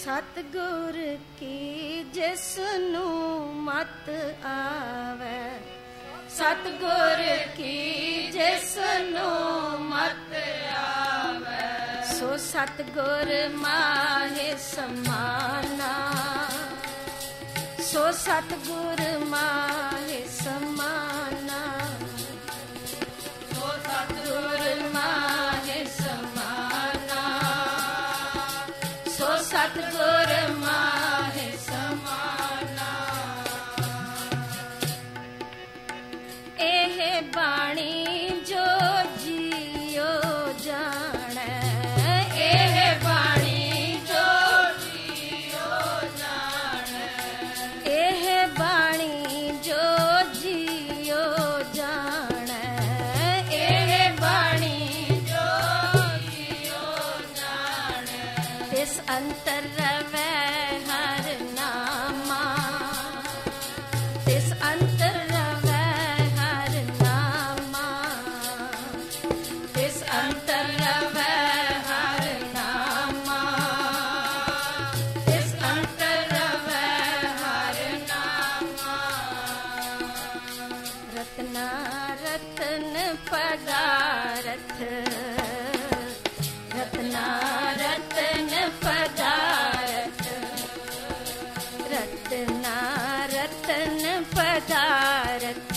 ਸਤਿਗੁਰ ਕੀ ਜਿਸ ਨੂੰ ਮਤ ਆਵੇ, ਸਤਿਗੁਰ ਕੀ ਜਿਸ ਨੂੰ ਮਤ ਆਵੇ, ਸੋ ਸਤਿਗੁਰ ਮਾਹੇ ਸਮਾਨਾ, ਸੋ ਸਤਿਗੁਰ ਮਾਹੇ ਸਮਾਨਾ, ਸੋ ਸਤਿਗੁਰ ਮਾਹੇ ਸਮਾਨਾ, ਸੋ ਸਤਿਗੁਰ ਮਾਹੇ ਸਮਾਨਾ। ਇਹ ਬਾਣੀ ਜੋ ਜੀਓ ਜਾਣੈ, ਇਹ ਬਾਣੀ ਜੋ ਜੀਓ ਜਾਣੈ, ਇਹ ਬਾਣੀ ਜੋ ਜੀਓ ਜਾਣੈ, ਇਹ ਬਾਣੀ ਜੋ ਜੀਓ ਜਾਣੈ, ਤਿਸ ਅੰਤਰ ਰਵੈ ਹਰ ਨਾਮਾ, ਤਿਸ ਅੰਤਰ ਰਵੈ ਹਰ ਨਾਮਾ, ਤਿਸ ਅੰਤਰ ਰਵੈ ਹਰ ਨਾਮਾ, ਤਿਸ ਅੰਤਰ ਰਵੈ ਹਰ ਨਾਮਾ। ਰਤਨਾ ਰਤਨ ਪਦਾਰਥ, ਰਤਨਾ ਰਤਨ ਪਦਾਰਥ, ਰਤਨਾ ਰਤਨ ਪਦਾਰਥ,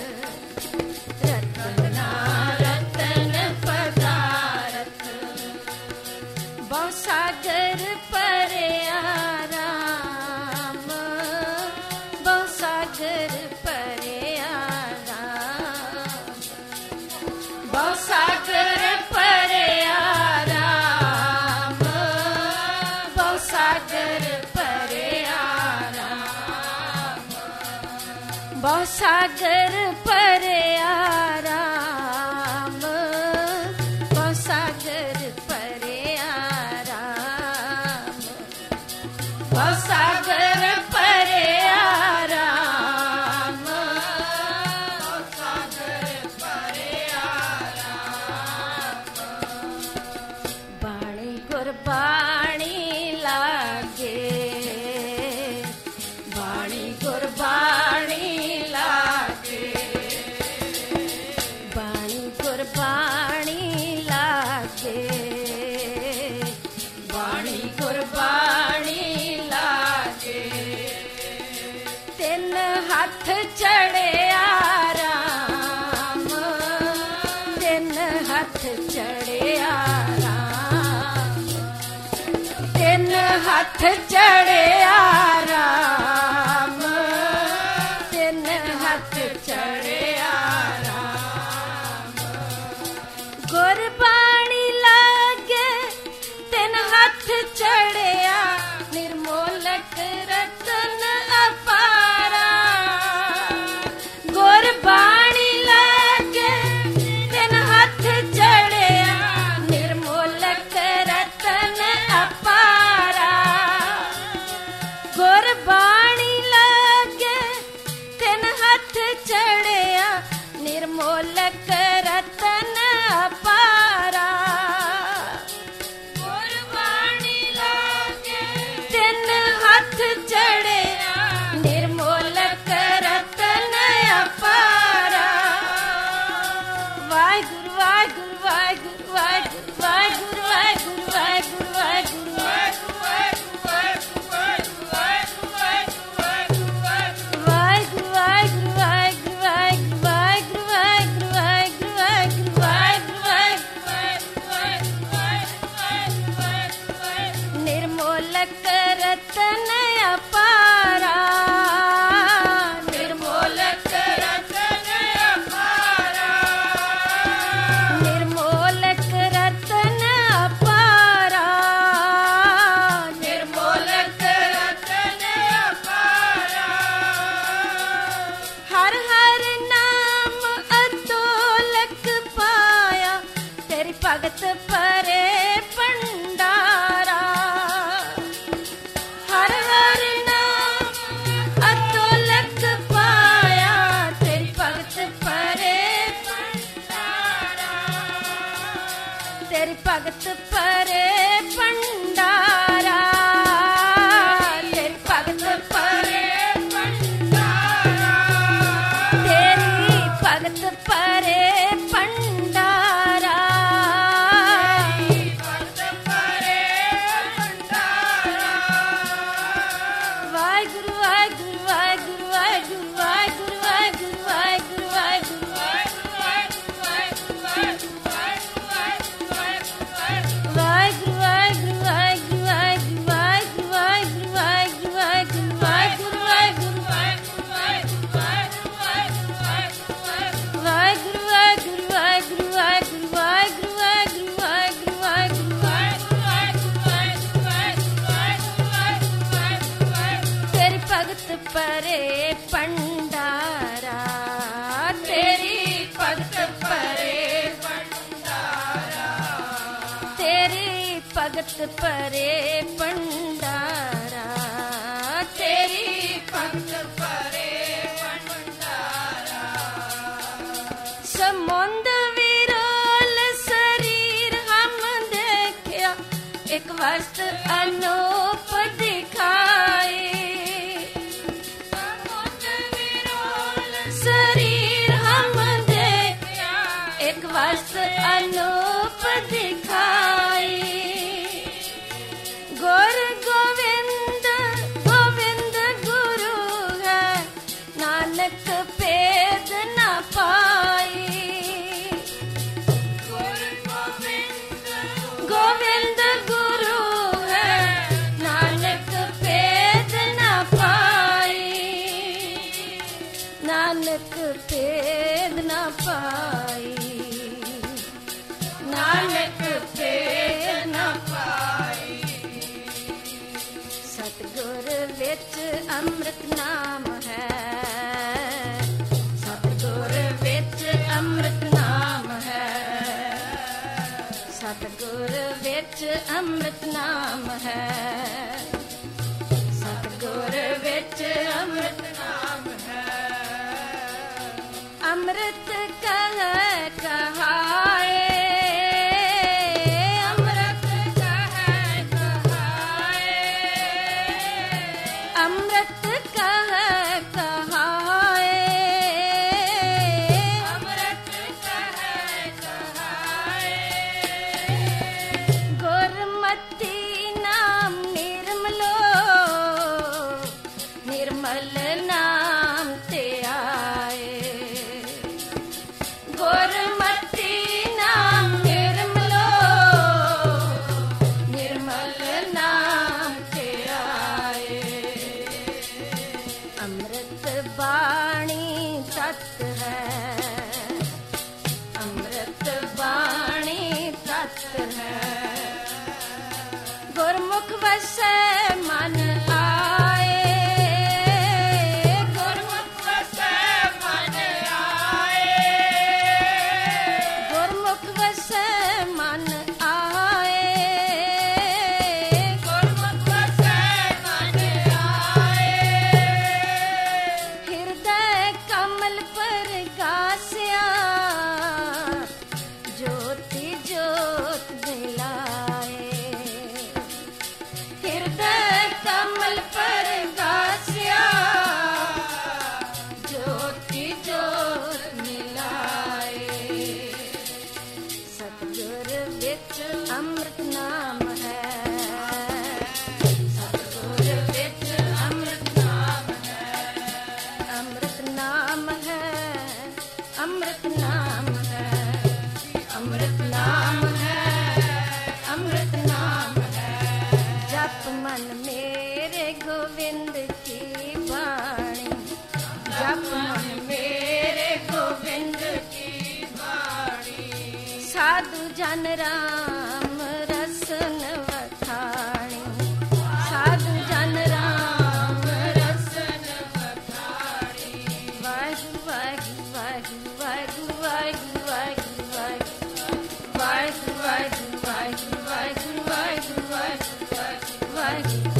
ਰਤਨਾ ਰਤਨ ਪਦਾਰਥ, ਬਹੁ ਸਾਗਰ ਭਰਿਆ ਰਾਮ, ਬਹੁ ਸਾਗਰ ਭਰਿਆ ਰਾਮ, ਬਹੁ ਸਾਗਰ ਭਰਿਆ ਰਾਮ, ਬਹੁ ਸਾਗਰ ਭਰਿਆ ਰਾਮ, ਬਹੁ ਸਾਗਰ ਭਰਿਆ ਰਾਮ, ਬਹੁ ਸਾਗਰ ਭਰਿਆ ਰਾਮ, ਬਹੁ ਸਾਗਰ ਭਰਿਆ ਰਾਮ, ਬਹੁ ਸਾਗਰ ਭਰਿਆ ਰਾਮ। ਬਾਣੀ ਗੁਰਬਾਣੀ ਲਾਗੇ, ਬਾਣੀ ਗੁਰਬਾਣੀ ਲਾਗੇ, ਬਾਣੀ ਗੁਰਬਾਣੀ ਲਾਗੇ, ਬਾਣੀ ਗੁਰਬਾਣੀ ਲਾਗੇ, ਤਿੰਨ ਹੱਥ ਚੜਿਆ ਰਾਮ, ਤਿੰਨ ਹੱਥ ਚੜਿਆ ਰਾਮ, ਤਿੰਨ ਹੱਥ ਚੜਿਆ ਰਾਮ, ਤਿੰਨ ਹੱਥ ਚੜਿਆ ਰਾਮ। ਗੁਰਬਾਣੀ ਲਾਗੇ ਤਿੰਨ ਹੱਥ ਚੜਿਆ, ਨਿਰਮੋਲਕ ਰਤਨ ਅਪਾਰਾ, ਗੁਰਬਾਣੀ ਲਾਗੇ ਤਿੰਨ ਹੱਥ ਚੜਿਆ, ਨਿਰਮੋਲਕ ਰਤਨ ਅਪਾਰਾ, ਗੁਰਬਾਣੀ ਲਾਗੇ ਤਿੰਨ ਹੱਥ ਚੜਿਆ, ਨਿਰਮੋਲਕ ਰਤਨ ਅਪਾਰਾ, ਗੁਰਬਾਣੀ ਲਾਗੇ ਤਿੰਨ ਹੱਥ ਚੜਿਆ, ਨਿਰਮੋਲਕ ਰਤਨ ਅਪਾਰਾ। ਵਾਹਿਗੁਰੂ ਵਾਹਿਗੁਰੂ ਵਾਹਿਗੁਰੂ ਵਾਹਿਗੁਰੂ ਵਾਹਿਗੁਰੂ ਵਾਹਿਗੁਰੂ ਵਾਹਿਗੁਰੂ ਵਾਹਿਗੁਰੂ ਵਾਹਿਗੁਰੂ ਵਾਹਿਗੁਰੂ ਵਾਹਿਗੁਰੂ ਵਾਹਿਗੁਰੂ ਵਾਹਿਗੁਰੂ ਵਾਹਿਗੁਰੂ ਵਾਹਿਗੁਰੂ ਵਾਹਿਗੁਰੂ ਵਾਹਿਗੁਰੂ ਨਿਰਮੋਲਕ ਰਤਨ ਅਪਾਰਾ, ਨਿਰਮੋਲਕ ਰਤਨ ਅਪਾਰਾ, ਨਿਰਮੋਲਕ ਰਤਨ ਅਪਾਰਾ, ਨਿਰਮੋਲਕ ਰਤਨ ਅਪਾਰਾ। ਹਰ ਹਰ ਨਾਮ ਅਤੋਲਕ ਪਾਇਆ, ਤੇਰੀ ਭਗਤ ਪਰੇ ਭੰਡਾਰਾ, ਹਰ ਹਰ ਨਾਮ ਅਤੋਲਕ ਪਾਇਆ, ਤੇਰੀ ਭਗਤ ਪਰੇ ਭੰਡਾਰਾ, ਤੇਰੀ ਭਗਤ ਪਰੇ ਭੰਡਾਰਾ, परे भंडारा, तेरी भगत परे भंडारा, तेरी भगत परे भंडारा, तेरी भगत परे भंडारा। समुंद विरोल शरीर हम देखा, एक वस्त अनूप दिखाए। समुंद विरोल शरीर हम देखा, एक वस्त अनूप दिखाए। गुर गोविंद गोविंद गुरु है, नानक भेद न पाए। गुर गोविंद गोविंद गुरु है, नानक भेद न पाए, नानक भेद न पाए, नानक भेद न पाए। सतगुर विच अमृत नाम है, सतगुर विच अमृत नाम है, सतगुर विच अमृत नाम है, सतगुर विच अमृत नाम है। अमृत कह कहाए, अमृत कह कहाए, अमृत कह कहाए, अमृत कह कहाए। गुरमति नाम निर्मलो, निर्मल नाम ते आए। गुरमति नाम निर्मलो, निर्मल नाम ते आए। अमृत बाणी तत् है, अमृत बाणी तत् है। गुरमुख वसै मन आए, गुरमुख वसै मन आए, गुरमुख वसै मन आए, गुरमुख वसै मन आए। हृदय कमल पर गासिया, ज्योति ज्योत दिलाए। हृदय कमल पर गासिया, ज्योति ज्योत मिलाए। सतगुर विच अमृत नाम है, सतगुर विच अमृत नाम है, अमृत नाम है, अमृत नाम है, अमृत नाम है, अमृत नाम है। जप मन मेरे गोविंद की वाणी, जप मन मेरे गोविंद की वाणी। साधु जन राम रसन वखाणी, साधु जन राम रसन वखाणी। वाहिगुरू वाहिगुरू वाहिगुरू वाहिगुरू वाहिगुरू वाहिगुरू वाहिगुरू वाहिगुरू वाहिगुरू वाहिगुरू वाहिगुरू वाहिगुरू वाहिगुरू वाहिगुरू वाहिगुरू।